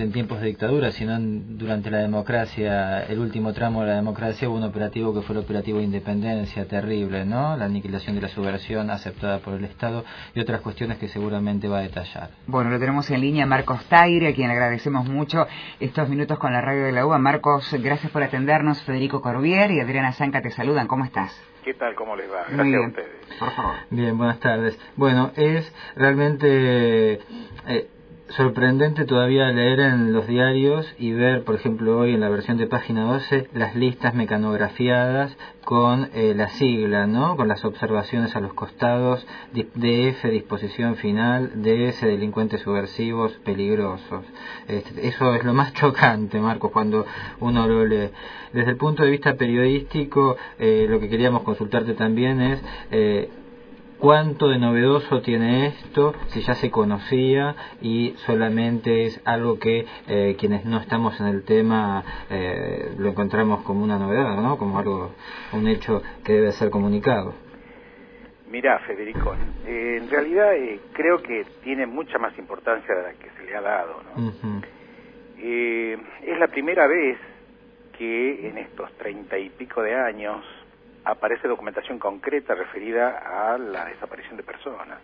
en tiempos de dictadura, sino durante la democracia, el último tramo de la democracia, hubo un operativo que fue el operativo Independencia, terrible, ¿no? La aniquilación de la subversión aceptada por el Estado y otras cuestiones que seguramente va a detallar. Bueno, lo tenemos en línea Marcos Taire, a quien agradecemos mucho estos minutos con la radio de la UBA. Marcos, gracias por atendernos. Federico Corbier y Adriana Zanca te saludan. ¿Cómo estás? ¿Qué tal? ¿Cómo les va? Muy Gracias bien. a ustedes. Por favor. Bien, buenas tardes. Bueno, es realmente sorprendente todavía leer en los diarios y ver, por ejemplo, hoy en la versión de página 12, las listas mecanografiadas con la sigla, ¿no? Con las observaciones a los costados, DF, disposición final, DS, delincuentes subversivos, peligrosos. Eso es lo más chocante, Marcos, cuando uno lo lee. Desde el punto de vista periodístico, lo que queríamos consultarte también es ¿cuánto de novedoso tiene esto? Si ya se conocía y solamente es algo que quienes no estamos en el tema lo encontramos como una novedad, ¿no? Como algo, un hecho que debe ser comunicado. Mirá, Federico, en realidad creo que tiene mucha más importancia de la que se le ha dado, ¿no? Uh-huh. Es la primera vez que en estos 30 y pico de años aparece documentación concreta referida a la desaparición de personas.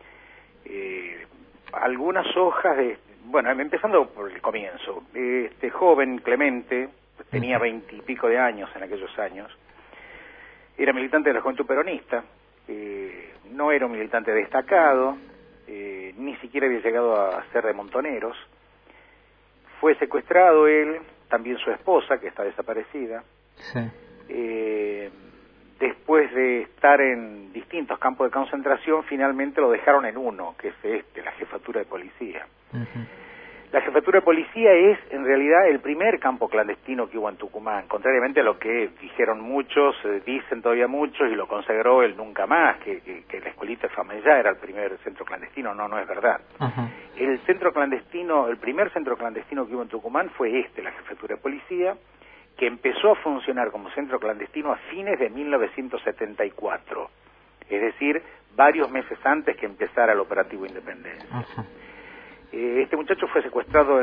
Algunas hojas de... Bueno, empezando por el comienzo. Este joven, Clemente, tenía 20 y pico de años en aquellos años. Era militante de la Juventud Peronista. No era un militante destacado. Ni siquiera había llegado a ser de Montoneros. Fue secuestrado él, también su esposa, que está desaparecida. Sí. Después de estar en distintos campos de concentración, finalmente lo dejaron en uno, que es la jefatura de policía. Uh-huh. La jefatura de policía es, en realidad, el primer campo clandestino que hubo en Tucumán, contrariamente a lo que dijeron muchos, dicen todavía muchos, y lo consagró el Nunca Más, que la escuelita de Famellá era el primer centro clandestino. No es verdad. Uh-huh. El centro clandestino, el primer centro clandestino que hubo en Tucumán fue la jefatura de policía, que empezó a funcionar como centro clandestino a fines de 1974, es decir, varios meses antes que empezara el operativo Independencia. Uh-huh. Este muchacho fue secuestrado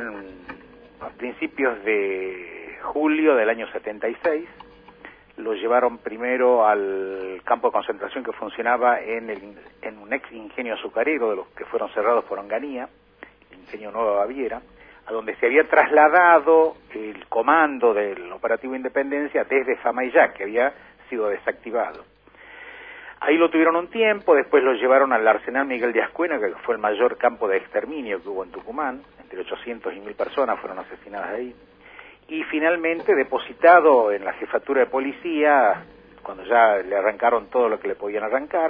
a principios de julio del año 76, lo llevaron primero al campo de concentración que funcionaba en un ex ingenio azucarero de los que fueron cerrados por Onganía, el ingenio Nueva Baviera, a donde se había trasladado el comando del operativo Independencia desde Famellá, que había sido desactivado. Ahí lo tuvieron un tiempo, después lo llevaron al Arsenal Miguel de Ascuena, que fue el mayor campo de exterminio que hubo en Tucumán, entre 800 y 1000 personas fueron asesinadas ahí, y finalmente depositado en la jefatura de policía, cuando ya le arrancaron todo lo que le podían arrancar,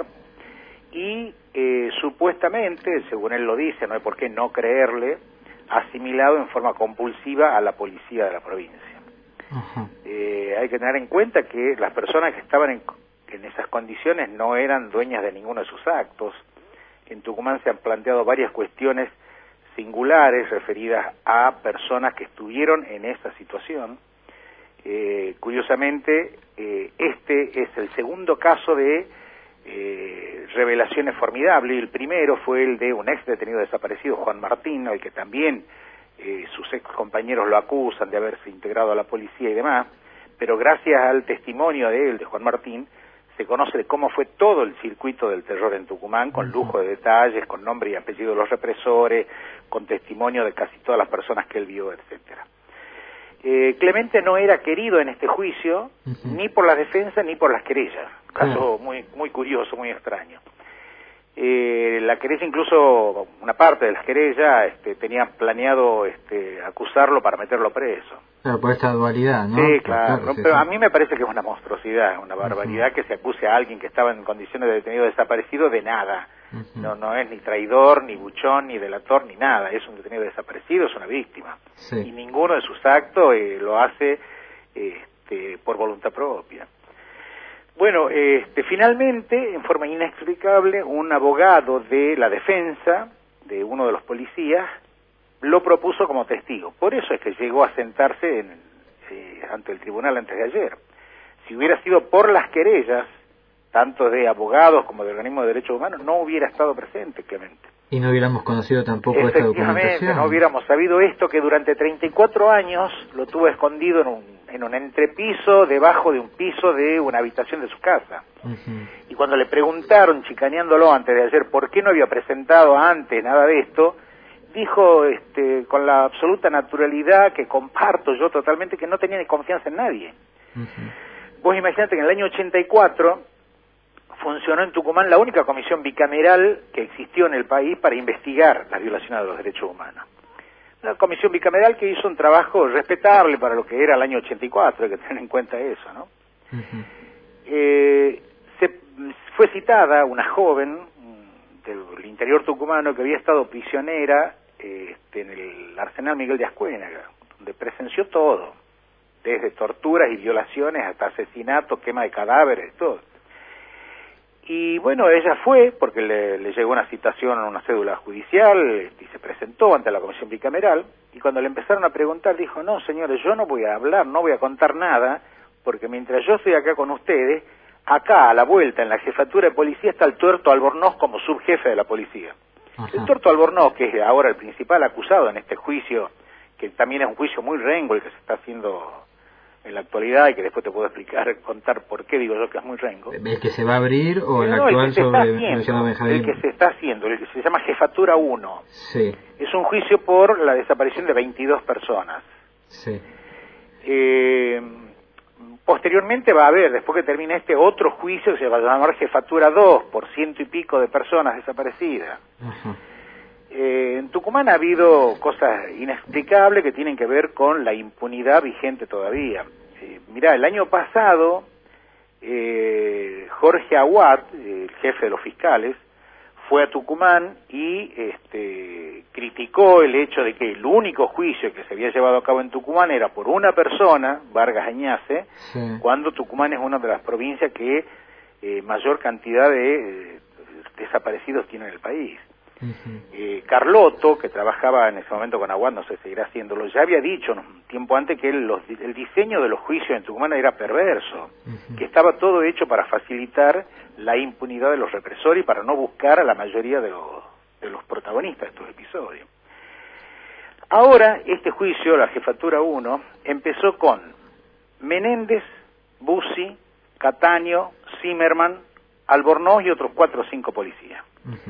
y supuestamente, según él lo dice, no hay por qué no creerle, asimilado en forma compulsiva a la policía de la provincia. Uh-huh. Hay que tener en cuenta que las personas que estaban en esas condiciones no eran dueñas de ninguno de sus actos. En Tucumán se han planteado varias cuestiones singulares referidas a personas que estuvieron en esa situación. Curiosamente, este es el segundo caso de revelaciones formidables. El primero fue el de un ex detenido desaparecido, Juan Martín, al que también sus ex compañeros lo acusan de haberse integrado a la policía y demás, pero gracias al testimonio de él, de Juan Martín, se conoce de cómo fue todo el circuito del terror en Tucumán, con lujo de detalles, con nombre y apellido de los represores, con testimonio de casi todas las personas que él vio, etcétera. Clemente no era querido en este juicio, uh-huh, ni por la defensa ni por las querellas. Caso muy curioso, muy extraño. La querella, incluso una parte de las querellas, tenía planeado acusarlo para meterlo preso. Claro, por esta dualidad, ¿no? Sí, claro. Sí, pero sí. A mí me parece que es una monstruosidad, una barbaridad, uh-huh, que se acuse a alguien que estaba en condiciones de detenido desaparecido de nada. Uh-huh. No es ni traidor, ni buchón, ni delator, ni nada. Es un detenido desaparecido, es una víctima. Sí. Y ninguno de sus actos lo hace por voluntad propia. Bueno, finalmente, en forma inexplicable, un abogado de la defensa de uno de los policías lo propuso como testigo. Por eso es que llegó a sentarse ante el tribunal antes de ayer. Si hubiera sido por las querellas, tanto de abogados como de organismos de derechos humanos, no hubiera estado presente Clemente. Y no hubiéramos conocido tampoco esta documentación. No hubiéramos sabido esto, que durante 34 años lo tuvo escondido en un entrepiso, debajo de un piso de una habitación de su casa. Y cuando le preguntaron, chicaneándolo antes de ayer, por qué no había presentado antes nada de esto, dijo con la absoluta naturalidad que comparto yo totalmente, que no tenía ni confianza en nadie. Vos imaginate que en el año 84 funcionó en Tucumán la única comisión bicameral que existió en el país para investigar las violaciones de los derechos humanos. Una comisión bicameral que hizo un trabajo respetable para lo que era el año 84, hay que tener en cuenta eso, ¿no? Fue citada una joven del interior tucumano que había estado prisionera en el Arsenal Miguel de Ascuénaga, donde presenció todo, desde torturas y violaciones hasta asesinatos, quema de cadáveres, todo. Y bueno, ella fue, porque le llegó una citación a una cédula judicial, y se presentó ante la comisión bicameral, y cuando le empezaron a preguntar, dijo, no señores, yo no voy a hablar, no voy a contar nada, porque mientras yo estoy acá con ustedes, acá a la vuelta, en la jefatura de policía, está el Tuerto Albornoz como subjefe de la policía. El Tuerto Albornoz, que es ahora el principal acusado en este juicio, que también es un juicio muy rengo el que se está haciendo en la actualidad, y que después te puedo contar por qué digo yo que es muy rengo. ¿El que se va a abrir o el actual sobre Luciano Benjamín? El que se está haciendo, el que se llama Jefatura 1. Sí. Es un juicio por la desaparición de 22 personas. Sí. Posteriormente va a haber, después que termine otro juicio que se va a llamar Jefatura 2, por 100 y pico de personas desaparecidas. En Tucumán ha habido cosas inexplicables que tienen que ver con la impunidad vigente todavía. Mirá, el año pasado, Jorge Aguad, el jefe de los fiscales, fue a Tucumán y criticó el hecho de que el único juicio que se había llevado a cabo en Tucumán era por una persona, Vargas Añace, cuando Tucumán es una de las provincias que mayor cantidad de desaparecidos tiene en el país. Carlotto, que trabajaba en ese momento con Aguad, no sé si seguirá haciéndolo, ya había dicho un tiempo antes que el diseño de los juicios en Tucumán era perverso, que estaba todo hecho para facilitar la impunidad de los represores y para no buscar a la mayoría de los protagonistas de estos episodios. Ahora, este juicio, la Jefatura 1, empezó con Menéndez, Bussi, Cataño, Zimmerman, Albornoz y otros 4 o 5 policías.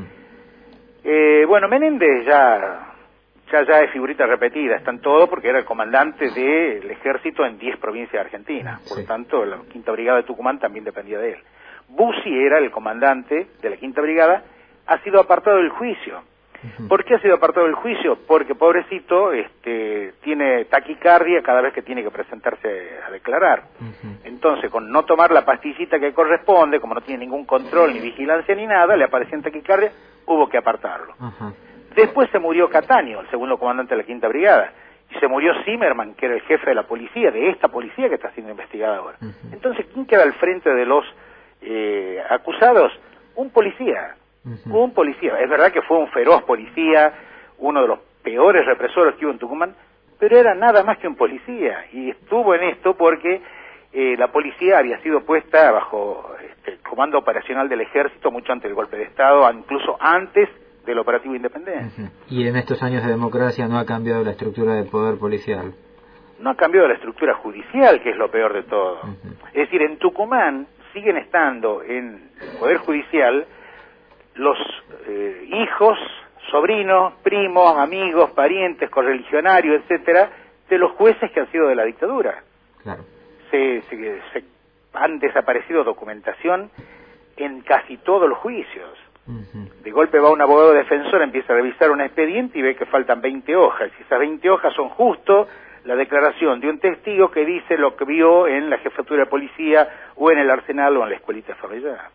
Bueno, Menéndez ya es figurita repetida, está en todo porque era el comandante del ejército en 10 provincias de Argentina, por tanto la Quinta Brigada de Tucumán también dependía de él. Bussi era el comandante de la Quinta Brigada, ha sido apartado del juicio. ¿Por qué ha sido apartado del juicio? Porque pobrecito tiene taquicardia cada vez que tiene que presentarse a declarar. Entonces, con no tomar la pastillita que corresponde, como no tiene ningún control ni vigilancia ni nada, le apareció en taquicardia, hubo que apartarlo. Después se murió Cataño, el segundo comandante de la Quinta Brigada, y se murió Zimmerman, que era el jefe de la policía, de esta policía que está siendo investigada ahora. Entonces, ¿quién queda al frente de los acusados? Un policía. Un policía. Es verdad que fue un feroz policía, uno de los peores represores que hubo en Tucumán, pero era nada más que un policía, y estuvo en esto porque la policía había sido puesta bajo el comando operacional del ejército mucho antes del golpe de Estado, incluso antes del operativo Independencia. Y en estos años de democracia no ha cambiado la estructura del poder policial. No ha cambiado la estructura judicial, que es lo peor de todo. Es decir, en Tucumán siguen estando en el poder judicial los hijos, sobrinos, primos, amigos, parientes, correligionarios, etcétera, de los jueces que han sido de la dictadura. Claro. Se han desaparecido documentación en casi todos los juicios. De golpe va un abogado defensor, empieza a revisar un expediente y ve que faltan 20 hojas. Y esas 20 hojas son justo la declaración de un testigo que dice lo que vio en la jefatura de policía o en el Arsenal o en la escuelita Farellá.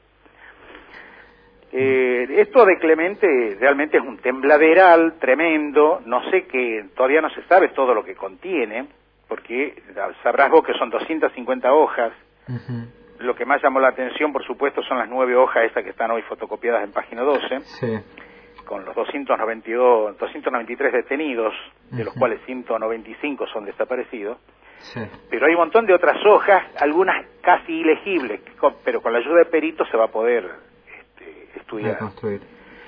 Esto de Clemente realmente es un tembladeral tremendo, no sé que todavía no se sabe todo lo que contiene, porque sabrás vos que son 250 hojas. Lo que más llamó la atención, por supuesto, son las 9 hojas esas que están hoy fotocopiadas en página 12, con los 293 detenidos, de los cuales 195 son desaparecidos. Pero hay un montón de otras hojas, algunas casi ilegibles, pero con la ayuda de peritos se va a poder estudiar.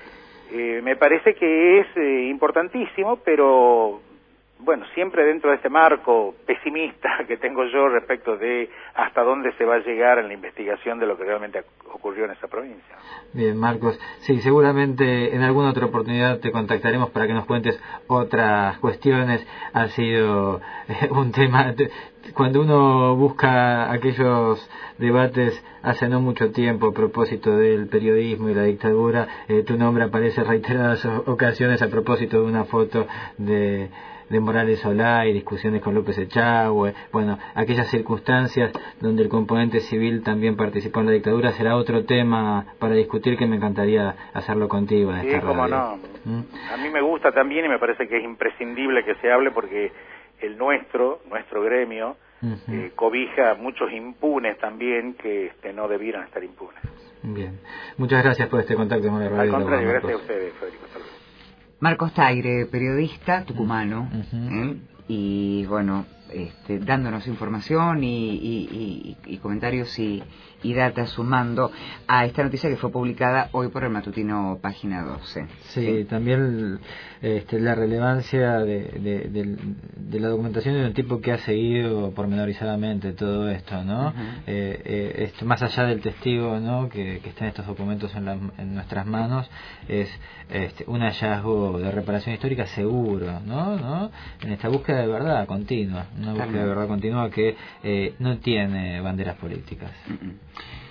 Me parece que es importantísimo, pero bueno, siempre dentro de este marco pesimista que tengo yo respecto de hasta dónde se va a llegar en la investigación de lo que realmente ocurrió en esa provincia. Bien, Marcos, sí, seguramente en alguna otra oportunidad te contactaremos para que nos cuentes otras cuestiones. Ha sido un tema, cuando uno busca aquellos debates hace no mucho tiempo a propósito del periodismo y la dictadura, tu nombre aparece reiteradas ocasiones a propósito de una foto de Morales Solá y discusiones con López Echagüe, bueno, aquellas circunstancias donde el componente civil también participó en la dictadura. Será otro tema para discutir que me encantaría hacerlo contigo en esta radio. Cómo no. A mí me gusta también y me parece que es imprescindible que se hable porque el nuestro gremio, cobija a muchos impunes también que no debieran estar impunes. Bien, muchas gracias por este contacto con la radio. Al contrario, gracias a ustedes, Federico. Saludos. Marcos Taire, periodista tucumano, y bueno, dándonos información y comentarios y data sumando a esta noticia que fue publicada hoy por el matutino Página 12. Sí, también la relevancia de la documentación de un tipo que ha seguido pormenorizadamente todo esto, ¿no? Más allá del testigo, ¿no?, que está en estos documentos en nuestras manos, es un hallazgo de reparación histórica seguro, ¿no? En esta búsqueda de verdad continua, una búsqueda de verdad continua que no tiene banderas políticas.